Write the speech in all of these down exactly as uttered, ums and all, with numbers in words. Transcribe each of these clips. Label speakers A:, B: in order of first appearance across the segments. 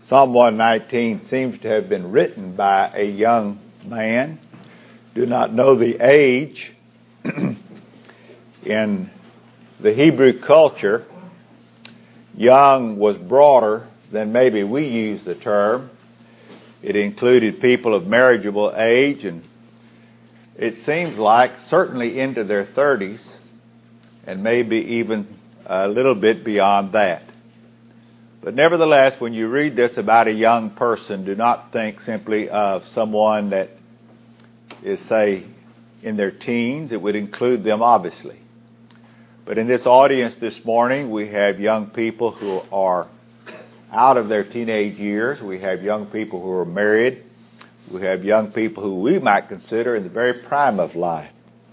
A: Psalm one nineteen seems to have been written by a young man. Do not know the age. In the Hebrew culture, young was broader than maybe we use the term. It included people of marriageable age, and it seems like certainly into their thirties, and maybe even a little bit beyond that. But nevertheless, when you read this about a young person, do not think simply of someone that is, say, in their teens. It would include them, obviously. But in this audience this morning, we have young people who are out of their teenage years. We have young people who are married. We have young people who we might consider in the very prime of life.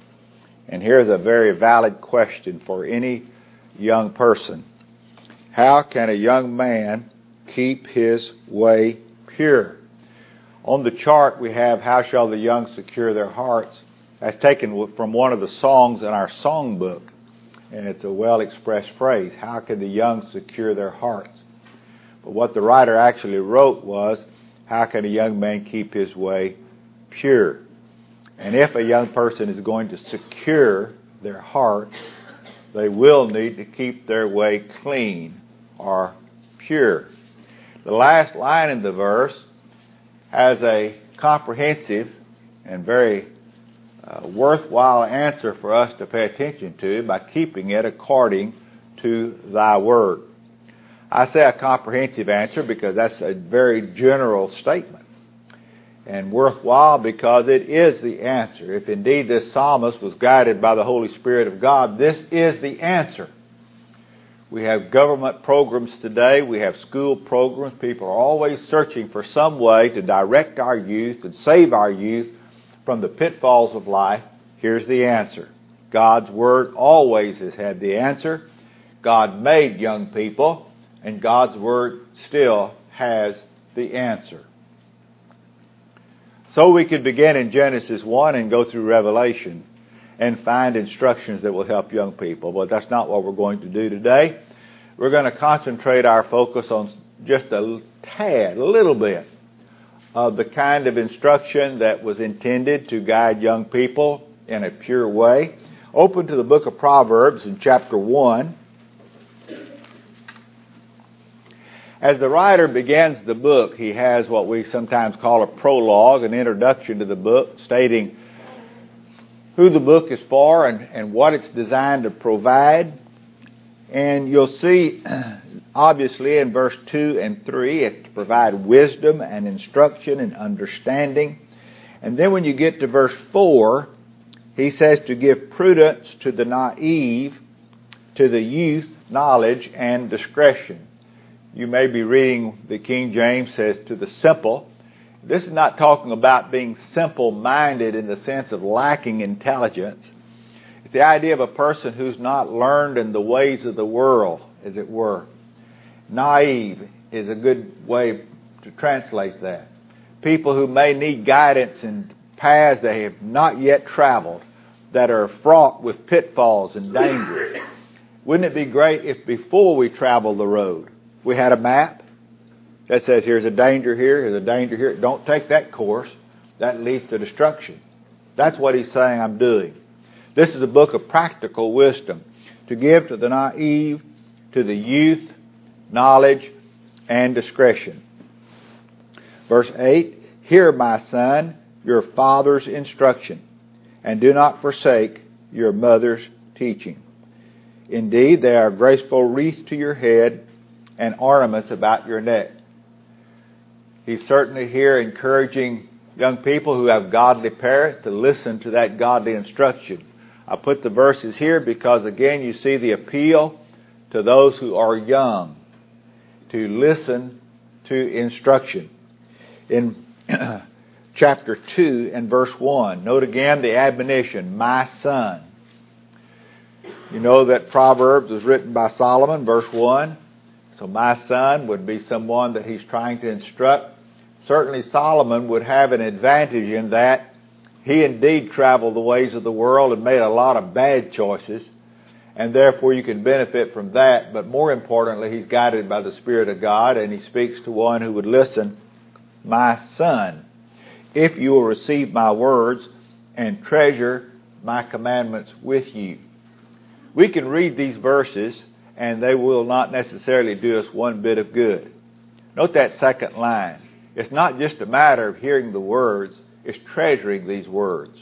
A: And here's a very valid question for any young person. How can a young man keep his way pure? On the chart we have, how shall the young secure their hearts? That's taken from one of the songs in our songbook. And it's a well-expressed phrase. How can the young secure their hearts? But what the writer actually wrote was, how can a young man keep his way pure? And if a young person is going to secure their heart, they will need to keep their way clean or pure. The last line in the verse has a comprehensive and very uh, worthwhile answer for us to pay attention to by keeping it according to thy word. I say a comprehensive answer because that's a very general statement, and worthwhile because it is the answer. If indeed this psalmist was guided by the Holy Spirit of God, this is the answer. We have government programs today. We have school programs. People are always searching for some way to direct our youth and save our youth from the pitfalls of life. Here's the answer. God's Word always has had the answer. God made young people, and God's Word still has the answer. So we could begin in Genesis one and go through Revelation and find instructions that will help young people. But that's not what we're going to do today. We're going to concentrate our focus on just a tad, a little bit, of the kind of instruction that was intended to guide young people in a pure way. Open to the book of Proverbs in chapter one. As the writer begins the book, he has what we sometimes call a prologue, an introduction to the book, stating who the book is for and, and what it's designed to provide. And you'll see, obviously, in verse two and three, it's to provide wisdom and instruction and understanding. And then when you get to verse four, he says to give prudence to the naive, to the youth, knowledge and discretion. You may be reading the King James says to the simple. This is not talking about being simple-minded in the sense of lacking intelligence. It's the idea of a person who's not learned in the ways of the world, as it were. Naive is a good way to translate that. People who may need guidance in paths they have not yet traveled, that are fraught with pitfalls and dangers. Wouldn't it be great if before we travel the road, we had a map that says here's a danger here, here's a danger here. Don't take that course. That leads to destruction. That's what he's saying I'm doing. This is a book of practical wisdom to give to the naive, to the youth, knowledge and discretion. Verse eight, hear, my son, your father's instruction, and do not forsake your mother's teaching. Indeed, they are a graceful wreath to your head and ornaments about your neck. He's certainly here encouraging young people who have godly parents to listen to that godly instruction. I put the verses here because, again, you see the appeal to those who are young to listen to instruction. In chapter two and verse one, note again the admonition, my son. You know that Proverbs was written by Solomon, verse one. So my son would be someone that he's trying to instruct. Certainly Solomon would have an advantage in that he indeed traveled the ways of the world and made a lot of bad choices. and therefore you can benefit from that. But more importantly, he's guided by the Spirit of God, and he speaks to one who would listen, "My son, if you will receive my words and treasure my commandments with you." We can read these verses, and they will not necessarily do us one bit of good. Note that second line. It's not just a matter of hearing the words, it's treasuring these words.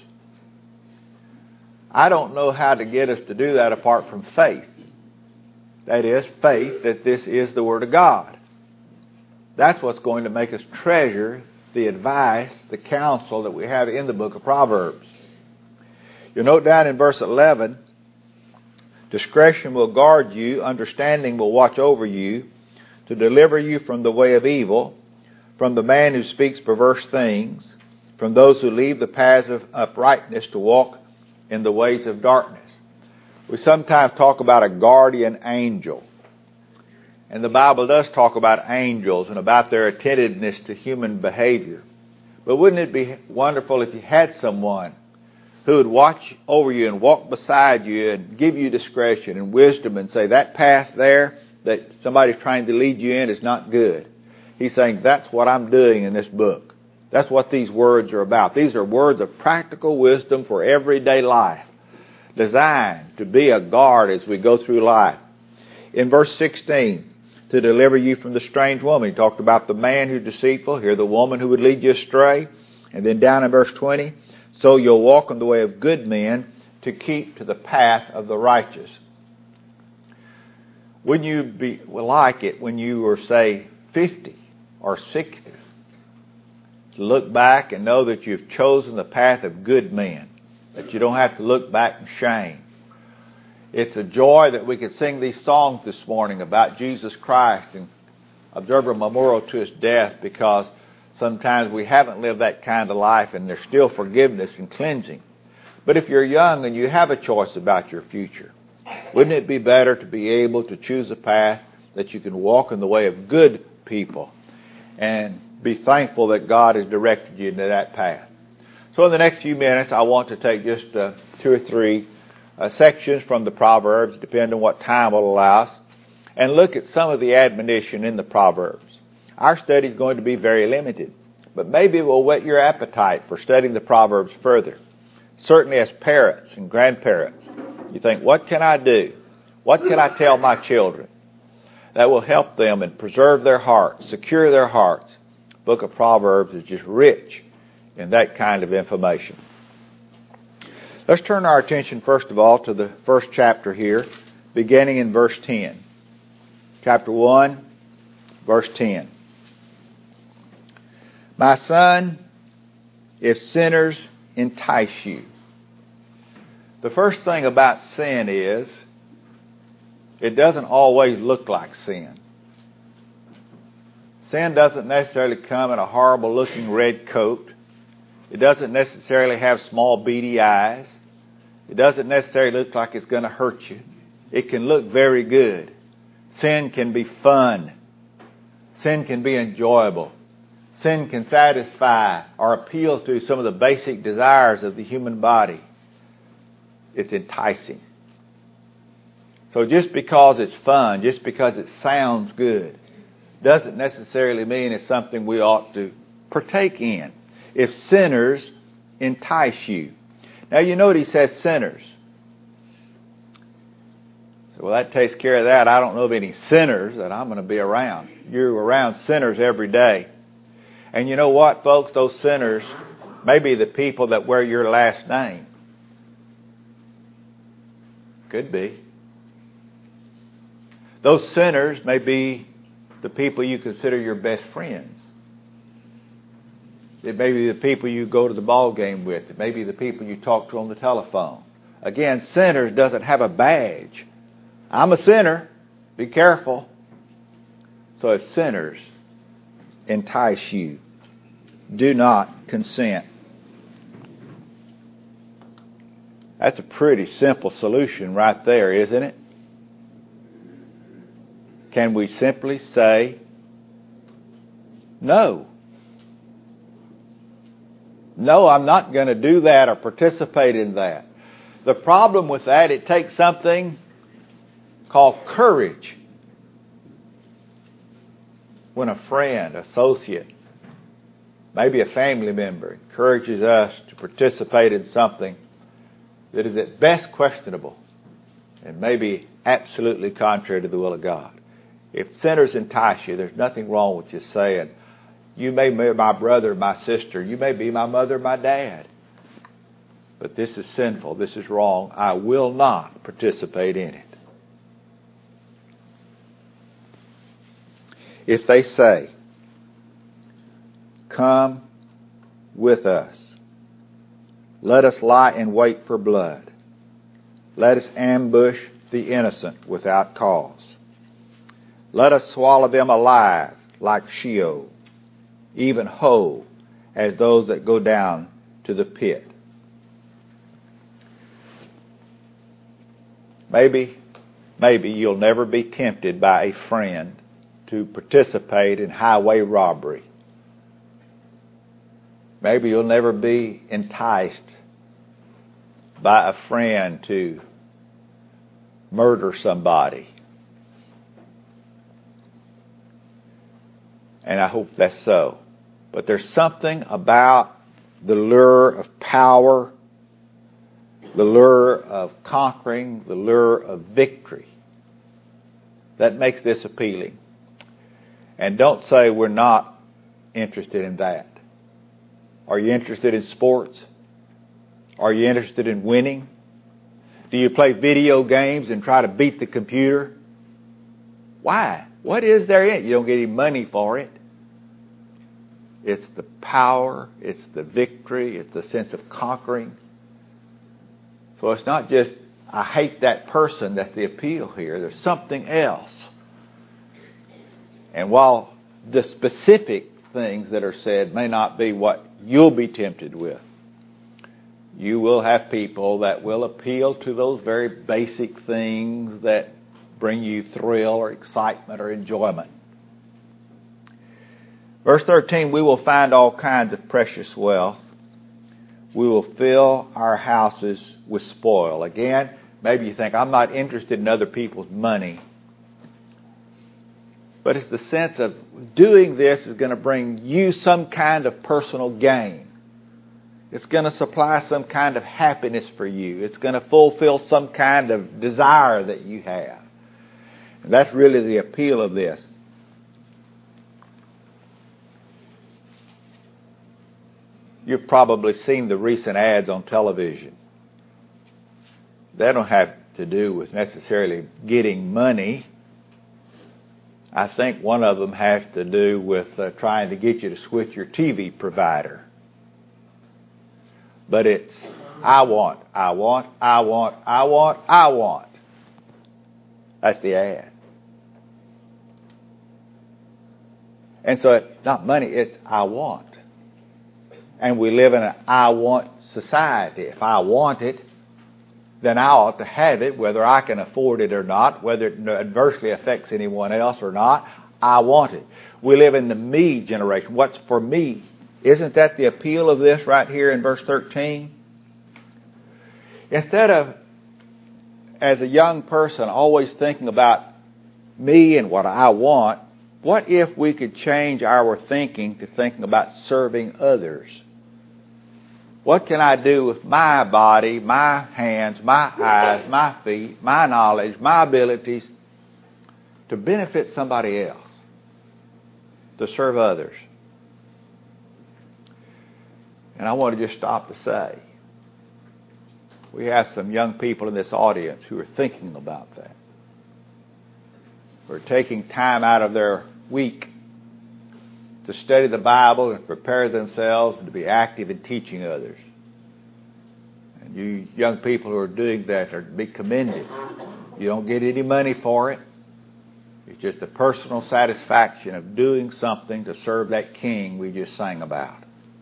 A: I don't know how to get us to do that apart from faith. That is, faith that this is the Word of God. That's what's going to make us treasure the advice, the counsel that we have in the book of Proverbs. You'll note down in verse eleven, discretion will guard you, understanding will watch over you, to deliver you from the way of evil, from the man who speaks perverse things, from those who leave the paths of uprightness to walk in the ways of darkness. We sometimes talk about a guardian angel. And the Bible does talk about angels and about their attentiveness to human behavior. But wouldn't it be wonderful if you had someone who would watch over you and walk beside you and give you discretion and wisdom and say, that path there that somebody's trying to lead you in is not good. He's saying, that's what I'm doing in this book. That's what these words are about. These are words of practical wisdom for everyday life, designed to be a guard as we go through life. In verse sixteen, to deliver you from the strange woman. He talked about the man who's deceitful. Here, the woman who would lead you astray. And then down in verse twenty, so you'll walk in the way of good men to keep to the path of the righteous. Wouldn't you be like it when you were, say, fifty or sixty? To look back and know that you've chosen the path of good men, that you don't have to look back in shame. It's a joy that we could sing these songs this morning about Jesus Christ and observe a memorial to his death, because sometimes we haven't lived that kind of life and there's still forgiveness and cleansing. But if you're young and you have a choice about your future, wouldn't it be better to be able to choose a path that you can walk in the way of good people and be thankful that God has directed you into that path? So in the next few minutes, I want to take just uh, two or three uh, sections from the Proverbs, depending on what time will allow us, and look at some of the admonition in the Proverbs. Our study is going to be very limited, but maybe it will whet your appetite for studying the Proverbs further. Certainly as parents and grandparents, you think, what can I do? What can I tell my children that will help them and preserve their hearts, secure their hearts? The book of Proverbs is just rich in that kind of information. Let's turn our attention first of all to the first chapter here, beginning in verse ten. Chapter one, verse ten. My son, if sinners entice you. The first thing about sin is it doesn't always look like sin. Sin doesn't necessarily come in a horrible looking red coat. It doesn't necessarily have small beady eyes. It doesn't necessarily look like it's going to hurt you. It can look very good. Sin can be fun. Sin can be enjoyable. Sin can satisfy or appeal to some of the basic desires of the human body. It's enticing. So just because it's fun, just because it sounds good, doesn't necessarily mean it's something we ought to partake in. If sinners entice you. Now you note he says sinners. So, well, that takes care of that. I don't know of any sinners that I'm going to be around. You're around sinners every day. And you know what, folks? Those sinners may be the people that wear your last name. Could be. Those sinners may be the people you consider your best friends. It may be the people you go to the ball game with. It may be the people you talk to on the telephone. Again, sinners doesn't have a badge. I'm a sinner. Be careful. So if sinners entice you, do not consent. That's a pretty simple solution right there, isn't it? Can we simply say no? No, I'm not going to do that or participate in that. The problem with that, it takes something called courage. When a friend, associate, maybe a family member encourages us to participate in something that is at best questionable and maybe absolutely contrary to the will of God. If sinners entice you, there's nothing wrong with just saying, you may be my brother, my sister, you may be my mother, my dad, but this is sinful, this is wrong, I will not participate in it. If they say, come with us, let us lie in wait for blood, let us ambush the innocent without cause, let us swallow them alive like Sheol, even whole as those that go down to the pit. Maybe, maybe you'll never be tempted by a friend to participate in highway robbery. Maybe you'll never be enticed by a friend to murder somebody. And I hope that's so. But there's something about the lure of power, the lure of conquering, the lure of victory that makes this appealing. And don't say we're not interested in that. Are you interested in sports? Are you interested in winning? Do you play video games and try to beat the computer? Why? What is there in it? You don't get any money for it. It's the power, it's the victory, it's the sense of conquering. So it's not just, I hate that person, that's the appeal here. There's something else. And while the specific things that are said may not be what you'll be tempted with, you will have people that will appeal to those very basic things that bring you thrill or excitement or enjoyment. Verse thirteen, we will find all kinds of precious wealth. We will fill our houses with spoil. Again, maybe you think, I'm not interested in other people's money. But it's the sense of doing this is going to bring you some kind of personal gain. It's going to supply some kind of happiness for you. It's going to fulfill some kind of desire that you have. And that's really the appeal of this. You've probably seen the recent ads on television. They don't have to do with necessarily getting money. I think one of them has to do with uh, trying to get you to switch your T V provider. But it's, I want, I want, I want, I want, I want. That's the ad. And so it's not money, it's I want. And we live in an I want society. If I want it, then I ought to have it, whether I can afford it or not, whether it adversely affects anyone else or not. I want it. We live in the me generation. What's for me? Isn't that the appeal of this right here in verse thirteen? Instead of, as a young person, always thinking about me and what I want, what if we could change our thinking to thinking about serving others? What can I do with my body, my hands, my eyes, my feet, my knowledge, my abilities to benefit somebody else, to serve others? And I want to just stop to say, we have some young people in this audience who are thinking about that. Who are taking time out of their week to study the Bible and prepare themselves and to be active in teaching others. And you young people who are doing that are to be commended. You don't get any money for it. It's just the personal satisfaction of doing something to serve that King we just sang about.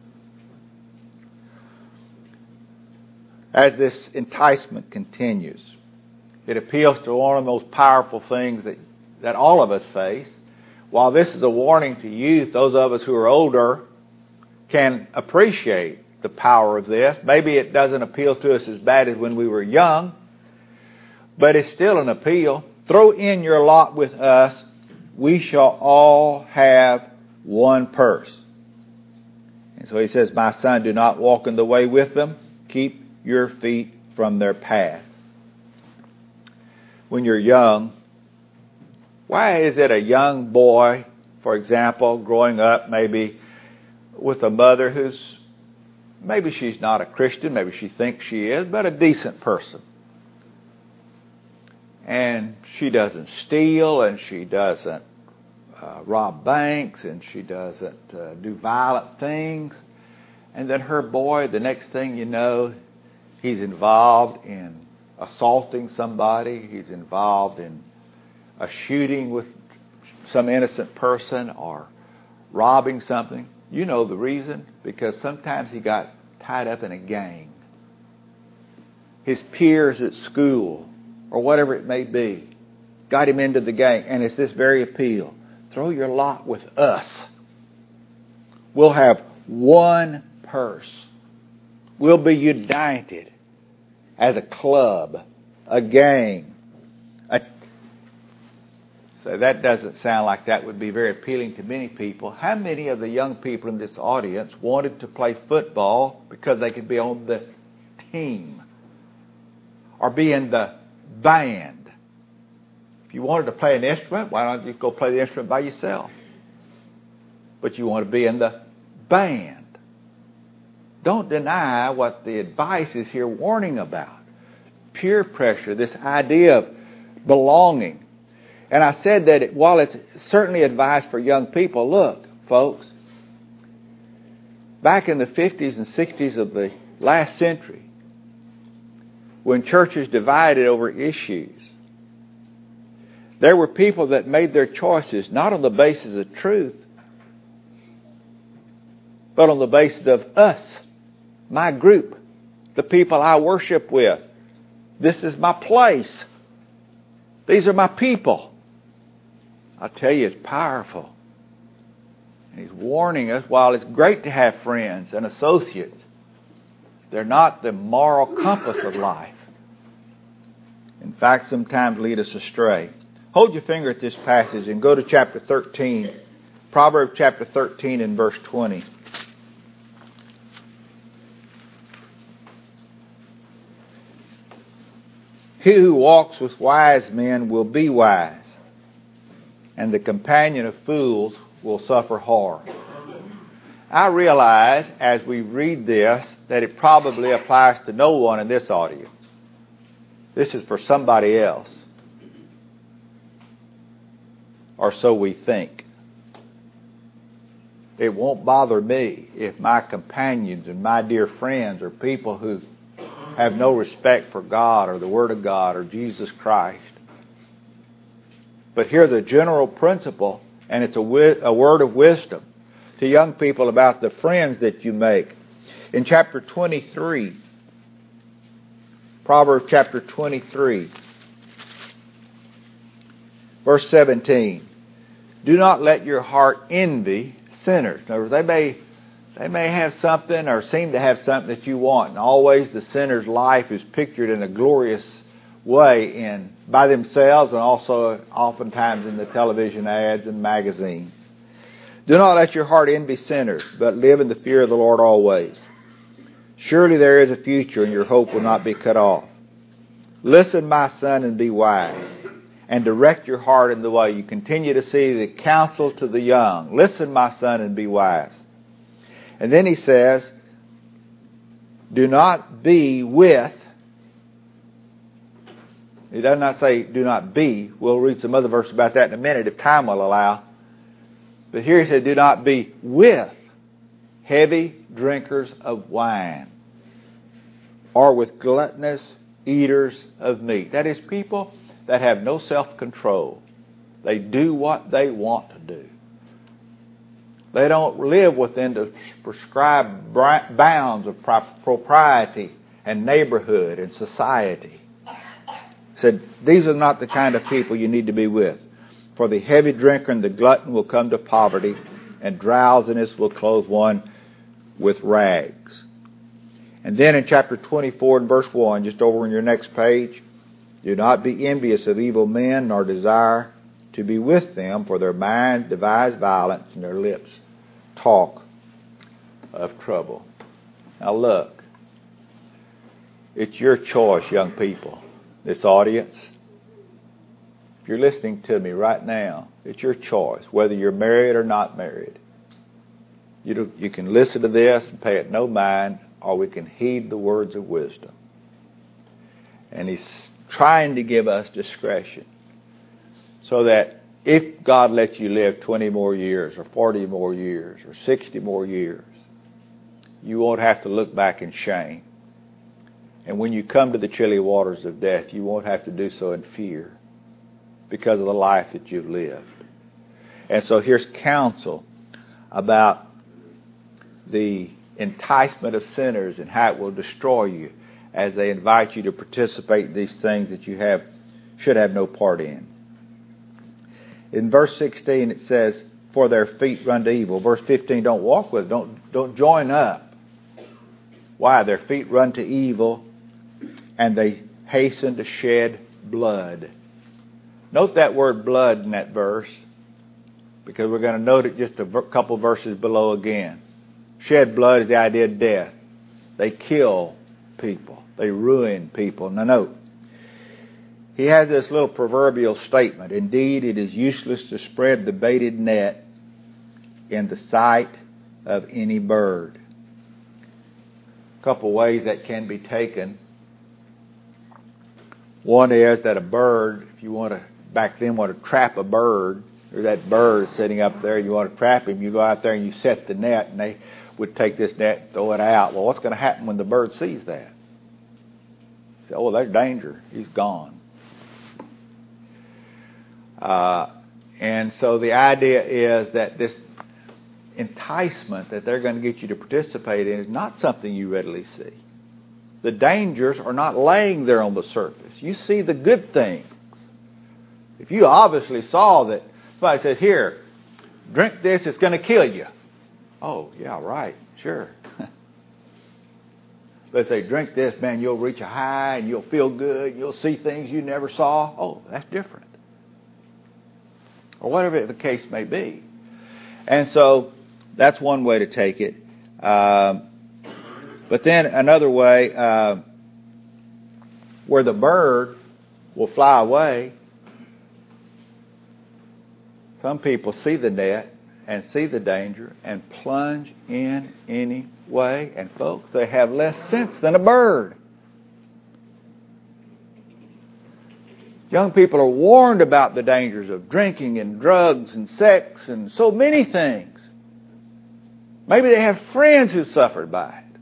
A: As this enticement continues, it appeals to one of the most powerful things that, that all of us face. While this is a warning to youth, those of us who are older can appreciate the power of this. Maybe it doesn't appeal to us as bad as when we were young, but it's still an appeal. Throw in your lot with us. We shall all have one purse. And so he says, my son, do not walk in the way with them. Keep your feet from their path. When you're young, why is it a young boy, for example, growing up maybe with a mother who's, maybe she's not a Christian, maybe she thinks she is, but a decent person. And she doesn't steal, and she doesn't uh, rob banks, and she doesn't uh, do violent things. And then her boy, the next thing you know, he's involved in assaulting somebody. He's involved in a shooting with some innocent person or robbing something. You know the reason. Because sometimes he got tied up in a gang. His peers at school, or whatever it may be, got him into the gang. And it's this very appeal. Throw your lot with us. We'll have one purse. We'll be united as a club, a gang. A... So that doesn't sound like that would be very appealing to many people. How many of the young people in this audience wanted to play football because they could be on the team or be in the band? If you wanted to play an instrument, why don't you go play the instrument by yourself? But you want to be in the band. Don't deny what the advice is here warning about. Peer pressure, this idea of belonging. And I said that it, while it's certainly advice for young people, look, folks, back in the fifties and sixties of the last century, when churches divided over issues, there were people that made their choices not on the basis of truth, but on the basis of us, my group, the people I worship with. This is my place. These are my people. I tell you, it's powerful. And he's warning us, while it's great to have friends and associates, they're not the moral compass of life. In fact, sometimes lead us astray. Hold your finger at this passage and go to chapter thirteen. Proverbs chapter thirteen and verse twenty. He who walks with wise men will be wise, and the companion of fools will suffer harm. I realize as we read this that it probably applies to no one in this audience. This is for somebody else. Or so we think. It won't bother me if my companions and my dear friends are people who have no respect for God or the Word of God or Jesus Christ. But here's a general principle, and it's a, wi- a word of wisdom to young people about the friends that you make. In chapter twenty-three, Proverbs chapter twenty-three, verse seventeen. Do not let your heart envy sinners. In other words, they may, they may have something or seem to have something that you want. And always the sinner's life is pictured in a glorious way in by themselves and also oftentimes in the television ads and magazines. Do not let your heart envy sinners, but live in the fear of the Lord always. Surely there is a future, and your hope will not be cut off. Listen, my son, and be wise, and direct your heart in the way. You continue to see the counsel to the young. Listen, my son, and be wise. And then he says, do not be with. He does not say do not be. We'll read some other verses about that in a minute if time will allow. But here he said, do not be with heavy drinkers of wine, or with gluttonous eaters of meat. That is, people that have no self-control. They do what they want to do. They don't live within the prescribed bounds of propriety and neighborhood and society. He said, these are not the kind of people you need to be with. For the heavy drinker and the glutton will come to poverty, and drowsiness will clothe one with rags. And then in chapter twenty-four and verse one, just over on your next page, Do not be envious of evil men, nor desire to be with them, for their minds devise violence, and their lips talk of trouble. Now look, it's your choice, young people, this audience. If you're listening to me right now, it's your choice, whether you're married or not married. You, do, you can listen to this and pay it no mind, or we can heed the words of wisdom. And he's trying to give us discretion so that if God lets you live twenty more years or forty more years or sixty more years, you won't have to look back in shame. And when you come to the chilly waters of death, you won't have to do so in fear because of the life that you've lived. And so here's counsel about the enticement of sinners and how it will destroy you as they invite you to participate in these things that you have should have no part in. In verse sixteen it says, for their feet run to evil. Verse fifteen, don't walk with, don't don't join up. Why? Their feet run to evil, and they hasten to shed blood. Note that word blood in that verse, because we're going to note it just a couple verses below again. Shed blood is the idea of death. They kill people. They ruin people. Now note, he has this little proverbial statement. Indeed, it is useless to spread the baited net in the sight of any bird. A couple ways that can be taken. One is that a bird, if you want to, back then want to trap a bird, or that bird sitting up there, you want to trap him, you go out there and you set the net, and they would take this net and throw it out. Well, what's going to happen when the bird sees that? Say, oh, there's danger. He's gone. Uh, and so the idea is that this enticement that they're going to get you to participate in is not something you readily see. The dangers are not laying there on the surface. You see the good things. If you obviously saw that somebody says, here, drink this, it's going to kill you. Oh, yeah, right, sure. Let's say, drink this, man, you'll reach a high and you'll feel good. You'll see things you never saw. Oh, that's different. Or whatever the case may be. And so that's one way to take it. Um, but then another way, uh, where the bird will fly away, some people see the net and see the danger and plunge in any way. And folks, they have less sense than a bird. Young people are warned about the dangers of drinking and drugs and sex and so many things. Maybe they have friends who suffered by it.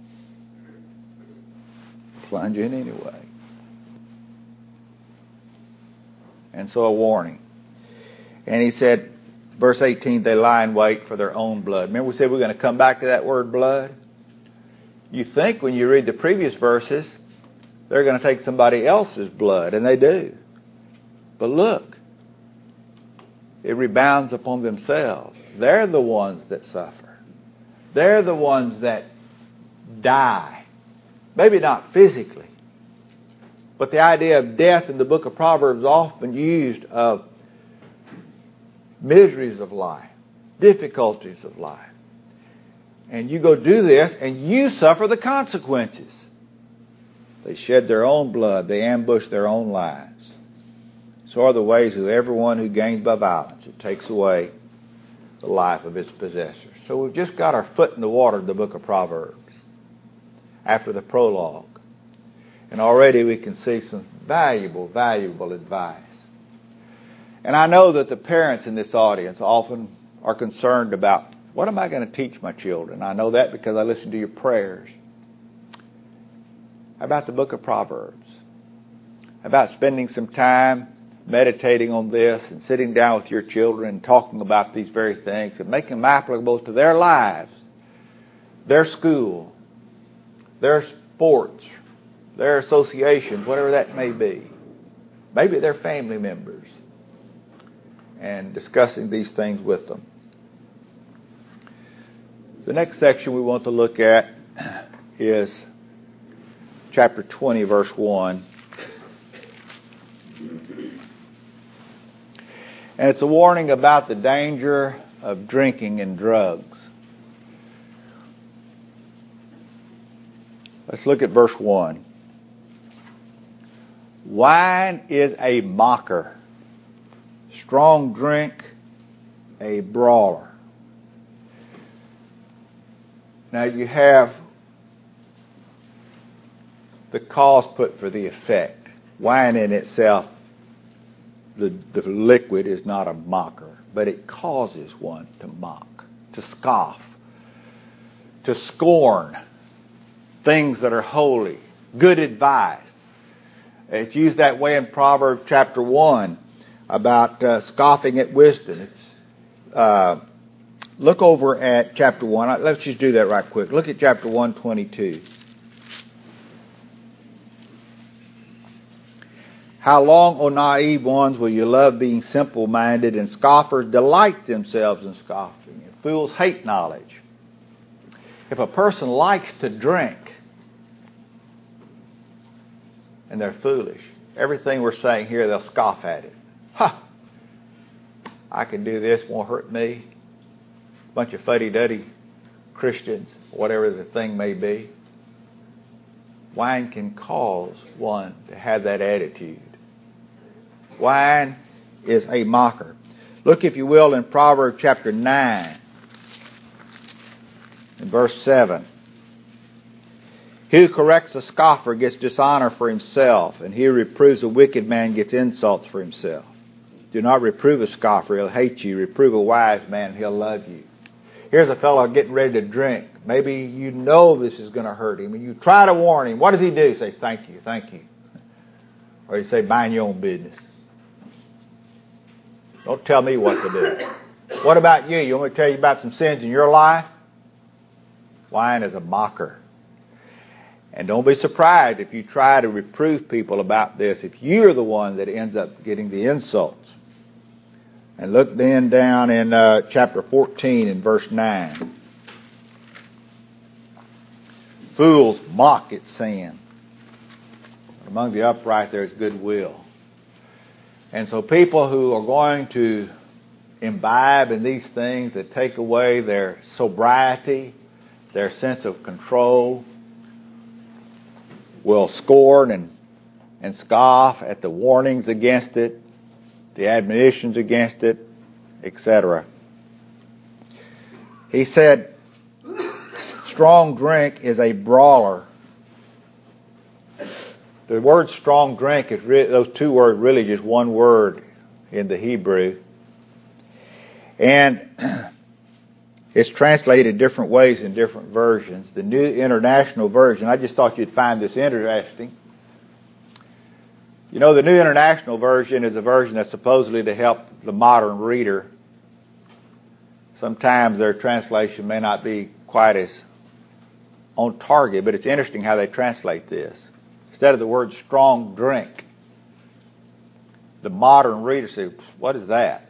A: Plunge in anyway. And so a warning. And he said, verse eighteen, they lie in wait for their own blood. Remember we said we're going to come back to that word blood? You think when you read the previous verses, they're going to take somebody else's blood, and they do. But look, it rebounds upon themselves. They're the ones that suffer. They're the ones that die. Maybe not physically, but the idea of death in the book of Proverbs is often used of miseries of life, difficulties of life. And you go do this and you suffer the consequences. They shed their own blood. They ambush their own lives. So are the ways of everyone who gains by violence. It takes away the life of its possessors. So we've just got our foot in the water in the book of Proverbs after the prologue. And already we can see some valuable, valuable advice. And I know that the parents in this audience often are concerned about, what am I going to teach my children? I know that because I listen to your prayers. How about the book of Proverbs? How about spending some time meditating on this and sitting down with your children and talking about these very things and making them applicable to their lives, their school, their sports, their association, whatever that may be. Maybe their family members. And discussing these things with them. The next section we want to look at is chapter twenty, verse one. And it's a warning about the danger of drinking and drugs. Let's look at verse one. Wine is a mocker, strong drink a brawler. Now you have the cause put for the effect. Wine in itself, the, the liquid, is not a mocker, but it causes one to mock, to scoff, to scorn things that are holy, good advice. It's used that way in Proverbs chapter one about uh, scoffing at wisdom. It's uh, look over at chapter one. Let's just do that right quick. Look at chapter one twenty-two. How long, O naive ones, will you love being simple-minded, and scoffers delight themselves in scoffing, and fools hate knowledge? If a person likes to drink, and they're foolish, everything we're saying here, they'll scoff at it. Ha! I can do this, won't hurt me. Bunch of fuddy-duddy Christians, whatever the thing may be. Wine can cause one to have that attitude. Wine is a mocker. Look, if you will, in Proverbs chapter nine, in verse seven. He who corrects a scoffer gets dishonor for himself, and he who reproves a wicked man gets insults for himself. Do not reprove a scoffer, he'll hate you. Reprove a wise man, he'll love you. Here's a fellow getting ready to drink. Maybe you know this is going to hurt him, and you try to warn him. What does he do? Say, thank you, thank you. Or you say, mind your own business. Don't tell me what to do. What about you? You want me to tell you about some sins in your life? Wine is a mocker. And don't be surprised if you try to reprove people about this, if you're the one that ends up getting the insults. And look then down in uh, chapter fourteen in verse nine. Fools mock at sin. Among the upright there is goodwill. And so people who are going to imbibe in these things that take away their sobriety, their sense of control, will scorn and, and scoff at the warnings against it, the admonitions against it, et cetera. He said, strong drink is a brawler. The word strong drink is re- those two words really just one word in the Hebrew. And it's translated different ways in different versions. The New International Version, I just thought you'd find this interesting. You know, the New International Version is a version that's supposedly to help the modern reader. Sometimes their translation may not be quite as on target, but it's interesting how they translate this. Instead of the word strong drink, the modern reader says, what is that?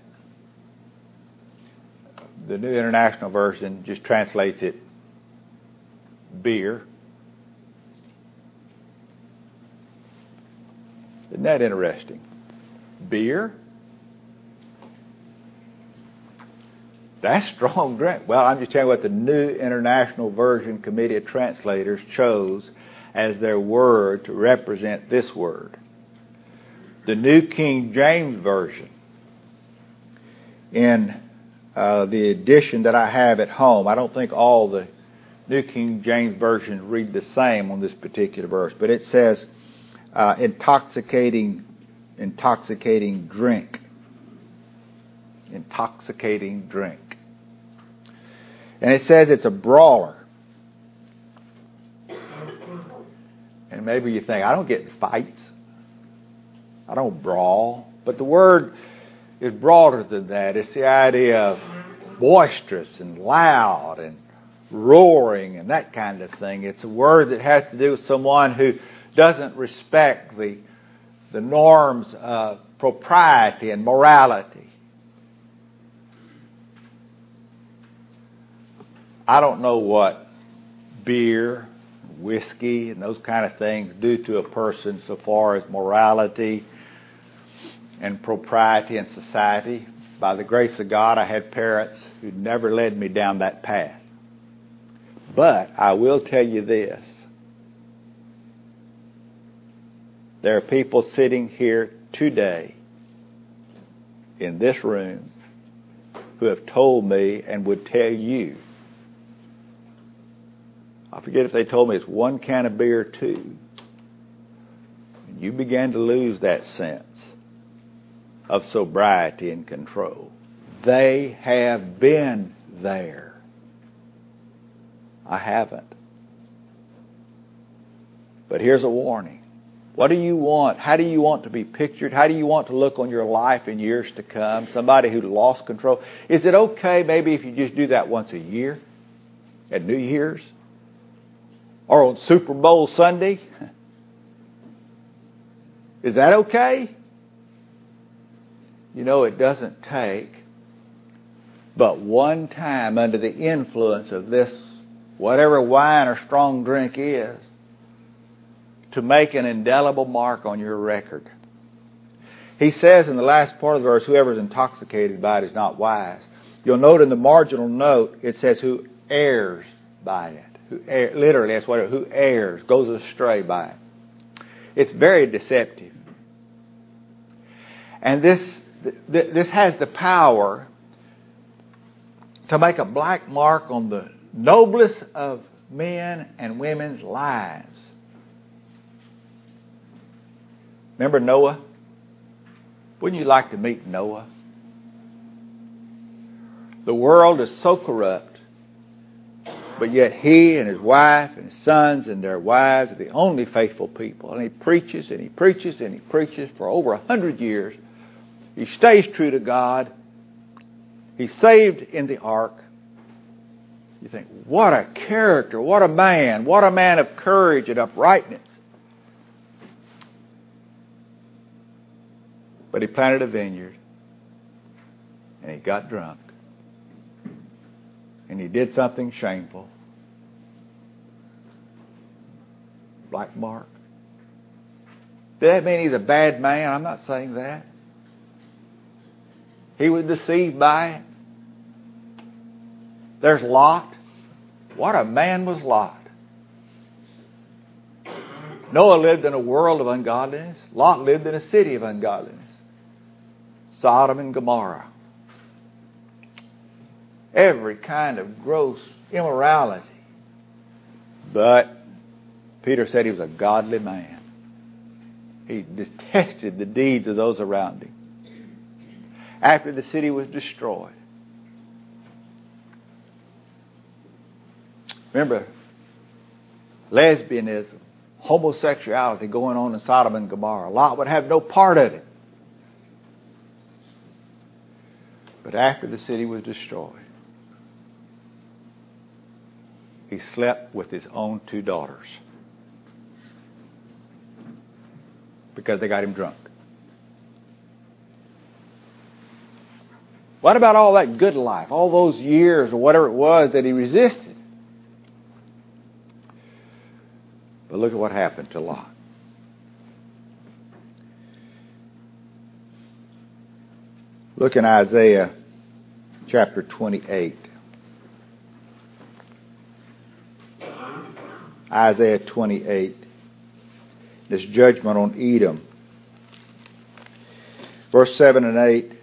A: The New International Version just translates it beer. Isn't that interesting? Beer? That's strong drink. Well, I'm just telling you what the New International Version Committee of Translators chose as their word to represent this word. The New King James Version, in uh, the edition that I have at home, I don't think all the New King James Versions read the same on this particular verse, but it says uh, intoxicating, intoxicating drink. Intoxicating drink. And it says it's a brawler. And maybe you think, I don't get in fights. I don't brawl. But the word is broader than that. It's the idea of boisterous and loud and roaring and that kind of thing. It's a word that has to do with someone who doesn't respect the, the norms of propriety and morality. I don't know what beer, whiskey, and those kind of things do to a person so far as morality and propriety in society. By the grace of God, I had parents who never led me down that path. But I will tell you this. There are people sitting here today in this room who have told me and would tell you, I forget if they told me it's one can of beer or two, and you began to lose that sense of sobriety and control. They have been there. I haven't. But here's a warning. What do you want? How do you want to be pictured? How do you want to look on your life in years to come? Somebody who lost control. Is it okay maybe if you just do that once a year? At New Year's? Or on Super Bowl Sunday? Is that okay? You know, it doesn't take but one time under the influence of this, whatever wine or strong drink is, to make an indelible mark on your record. He says in the last part of the verse, whoever is intoxicated by it is not wise. You'll note in the marginal note, it says who errs by it. Who err, literally, that's what it, who errs, goes astray by it. It's very deceptive. And this, th- this has the power to make a black mark on the noblest of men and women's lives. Remember Noah? Wouldn't you like to meet Noah? The world is so corrupt, but yet he and his wife and his sons and their wives are the only faithful people. And he preaches and he preaches and he preaches for over a hundred years. He stays true to God. He's saved in the ark. You think, what a character, what a man, what a man of courage and uprightness. But he planted a vineyard, and he got drunk, and he did something shameful. Black mark. Does that mean he's a bad man? I'm not saying that. He was deceived by it. There's Lot. What a man was Lot. Noah lived in a world of ungodliness. Lot lived in a city of ungodliness. Sodom and Gomorrah. Every kind of gross immorality. But Peter said he was a godly man. He detested the deeds of those around him. After the city was destroyed. Remember, lesbianism, homosexuality going on in Sodom and Gomorrah. Lot would have no part of it. But after the city was destroyed, he slept with his own two daughters because they got him drunk. What about all that good life, all those years or whatever it was that he resisted? But look at what happened to Lot. Look in Isaiah chapter twenty-eight. Isaiah twenty-eight. This judgment on Edom. Verse seven and eight.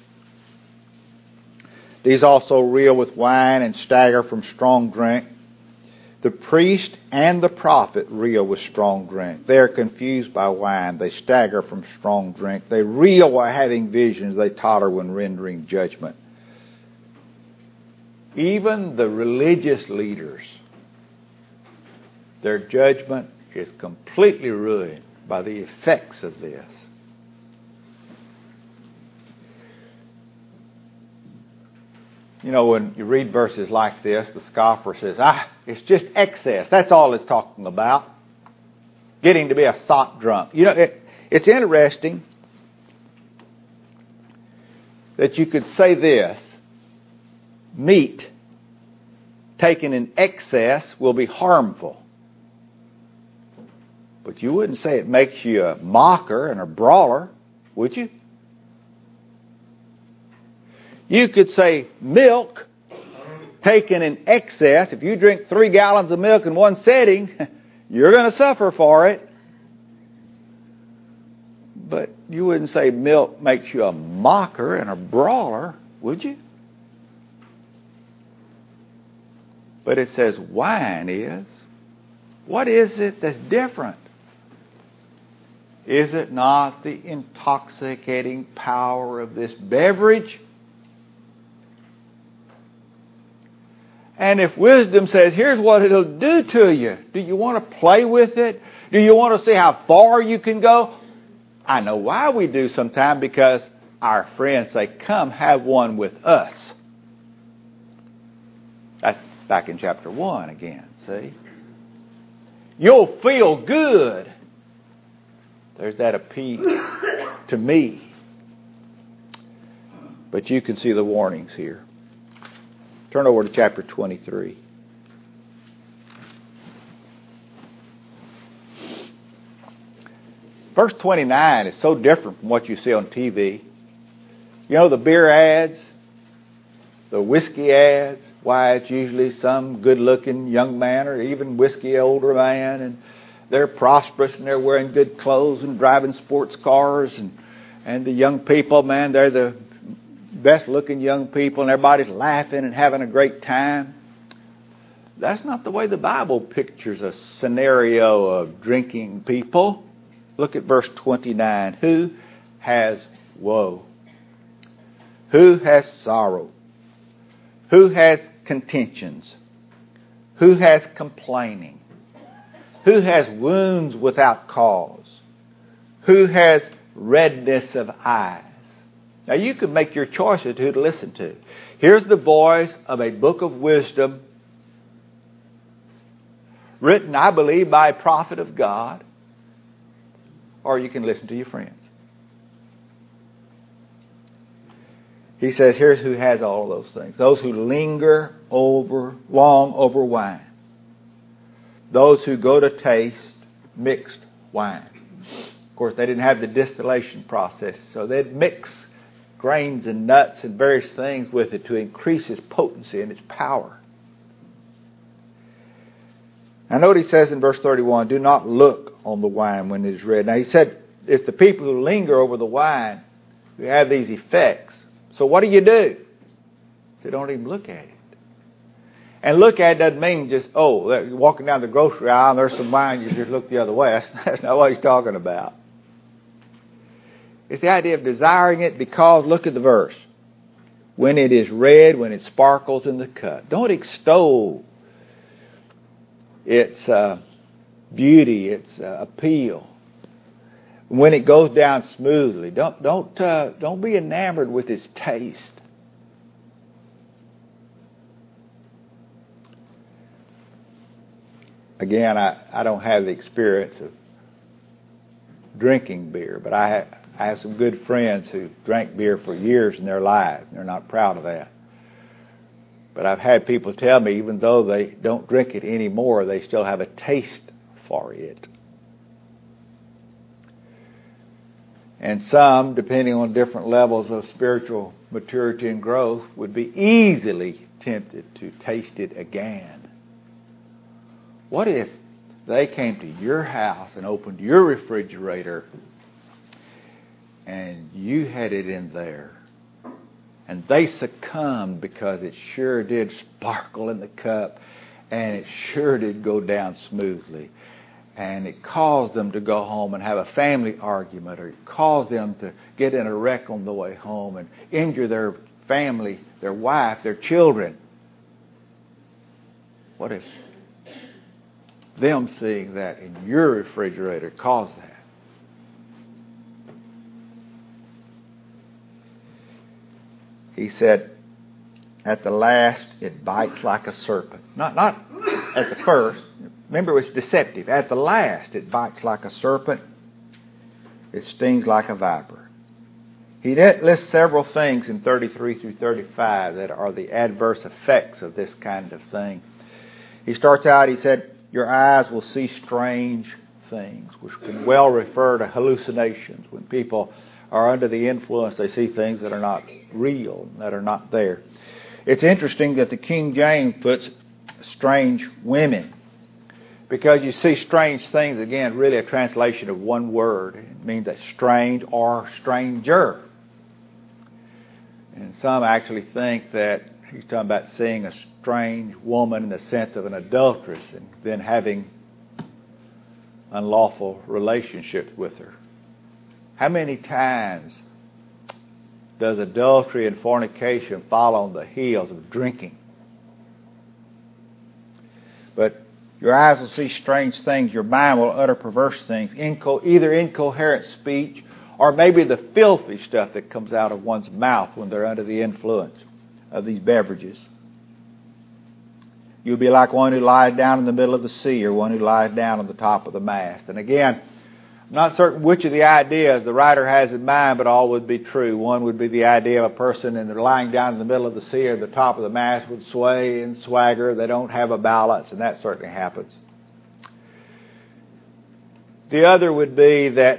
A: These also reel with wine and stagger from strong drink. The priest and the prophet reel with strong drink. They are confused by wine. They stagger from strong drink. They reel while having visions. They totter when rendering judgment. Even the religious leaders, their judgment is completely ruined by the effects of this. You know, when you read verses like this, the scoffer says, ah, it's just excess. That's all it's talking about. Getting to be a sot drunk. You know, it, it's interesting that you could say this. Meat taken in excess will be harmful. But you wouldn't say it makes you a mocker and a brawler, would you? You could say milk taken in excess. If you drink three gallons of milk in one setting, you're going to suffer for it. But you wouldn't say milk makes you a mocker and a brawler, would you? But it says wine is. What is it that's different? Is it not the intoxicating power of this beverage? And if wisdom says, here's what it'll do to you, do you want to play with it? Do you want to see how far you can go? I know why we do sometimes, because our friends say, come have one with us. That's back in chapter one again, see? You'll feel good. There's that appeal to me. But you can see the warnings here. Turn over to chapter twenty-three. Verse twenty-nine is so different from what you see on T V. You know, the beer ads, the whiskey ads, why it's usually some good-looking young man or even whiskey older man, and they're prosperous and they're wearing good clothes and driving sports cars, and, and the young people, man, they're the best-looking young people, and everybody's laughing and having a great time. That's not the way the Bible pictures a scenario of drinking people. Look at verse twenty-nine. Who has woe? Who has sorrow? Who has contentions? Who has complaining? Who has wounds without cause? Who has redness of eyes? Now you can make your choice as to who to listen to. Here's the voice of a book of wisdom written, I believe, by a prophet of God. Or you can listen to your friends. He says, here's who has all of those things. Those who linger over, long over wine. Those who go to taste mixed wine. Of course, they didn't have the distillation process, so they'd mix grains and nuts and various things with it to increase its potency and its power. Now note he says in verse thirty-one, do not look on the wine when it is red. Now he said it's the people who linger over the wine who have these effects. So what do you do? So don't even look at it. And look at it doesn't mean just, oh, you're walking down the grocery aisle and there's some wine, you just look the other way. That's, that's not what he's talking about. It's the idea of desiring it because, look at the verse. When it is red, when it sparkles in the cup. Don't extol its uh, beauty, its uh, appeal. When it goes down smoothly, don't don't uh, don't be enamored with its taste. Again, I, I don't have the experience of drinking beer, but I have, I have some good friends who drank beer for years in their lives. They're not proud of that. But I've had people tell me, even though they don't drink it anymore, they still have a taste for it. And some, depending on different levels of spiritual maturity and growth, would be easily tempted to taste it again. What if they came to your house and opened your refrigerator and you had it in there and they succumbed because it sure did sparkle in the cup and it sure did go down smoothly, and it caused them to go home and have a family argument, or it caused them to get in a wreck on the way home and injure their family, their wife, their children? What if them seeing that in your refrigerator caused that? He said, at the last it bites like a serpent. Not, not at the first. Remember, it's deceptive. At the last it bites like a serpent. It stings like a viper. He lists several things in thirty-three through thirty-five that are the adverse effects of this kind of thing. He starts out, he said, your eyes will see strange things, which can well refer to hallucinations, when people are under the influence. They see things that are not real, that are not there. It's interesting that the King James puts strange women, because you see strange things, again, really a translation of one word. It means that strange or stranger. And some actually think that he's talking about seeing a strange woman in the sense of an adulteress and then having unlawful relationships with her. How many times does adultery and fornication follow on the heels of drinking? But your eyes will see strange things. Your mind will utter perverse things. Inco- either incoherent speech or maybe the filthy stuff that comes out of one's mouth when they're under the influence of these beverages. You'll be like one who lies down in the middle of the sea or one who lies down on the top of the mast. And again, I'm not certain which of the ideas the writer has in mind, but all would be true. One would be the idea of a person and they're lying down in the middle of the sea or the top of the mast would sway and swagger. They don't have a balance, and that certainly happens. The other would be that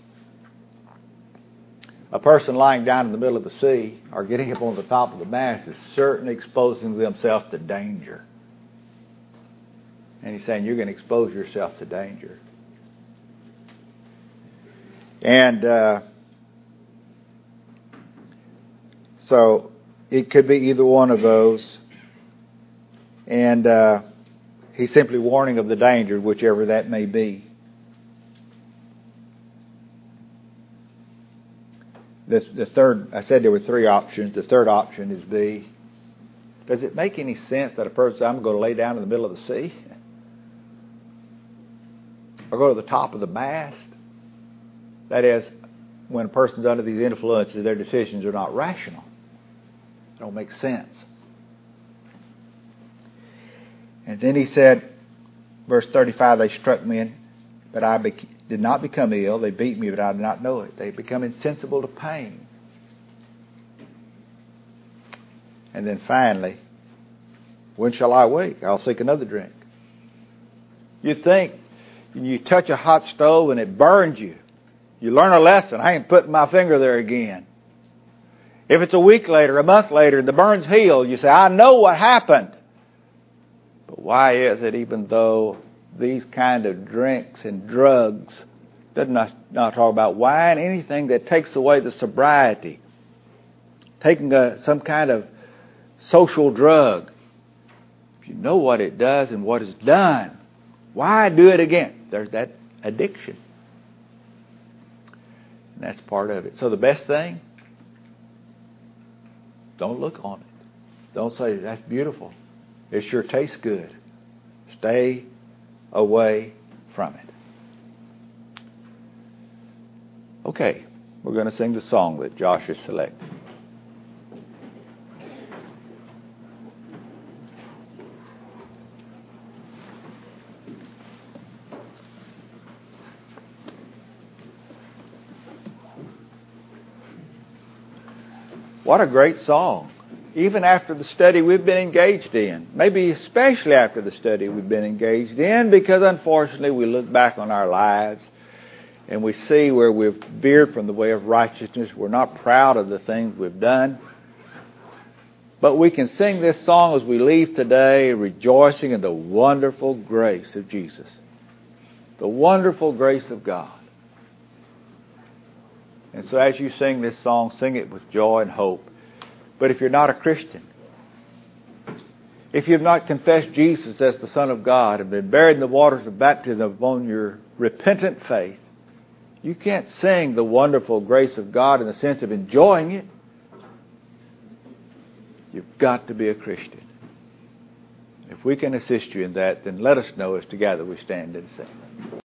A: a person lying down in the middle of the sea or getting up on the top of the mast is certainly exposing themselves to danger. And he's saying you're going to expose yourself to danger. And uh, so it could be either one of those. And uh, he's simply warning of the danger, whichever that may be. The, the third, I said there were three options. The third option is B. Does it make any sense that a person, I'm going to lay down in the middle of the sea? Or go to the top of the mast? That is, when a person's under these influences, their decisions are not rational. They don't make sense. And then he said, verse thirty-five, they struck me, but I bec- did not become ill. They beat me, but I did not know it. They become insensible to pain. And then finally, when shall I wake? I'll seek another drink. You'd think you touch a hot stove and it burns you. You learn a lesson. I ain't putting my finger there again. If it's a week later, a month later, and the burn's healed, you say, I know what happened. But why is it, even though these kind of drinks and drugs, doesn't not, not talk about wine, anything that takes away the sobriety, taking a, some kind of social drug, if you know what it does and what it's done, why do it again? There's that addiction. And that's part of it. So the best thing, don't look on it. Don't say, that's beautiful. It sure tastes good. Stay away from it. Okay, we're going to sing the song that Josh has selected. What a great song. Even after the study we've been engaged in. Maybe especially after the study we've been engaged in, because unfortunately we look back on our lives and we see where we've veered from the way of righteousness. We're not proud of the things we've done. But we can sing this song as we leave today, rejoicing in the wonderful grace of Jesus. The wonderful grace of God. And so as you sing this song, sing it with joy and hope. But if you're not a Christian, if you've not confessed Jesus as the Son of God and been buried in the waters of baptism upon your repentant faith, you can't sing the wonderful grace of God in the sense of enjoying it. You've got to be a Christian. If we can assist you in that, then let us know as together we stand and sing.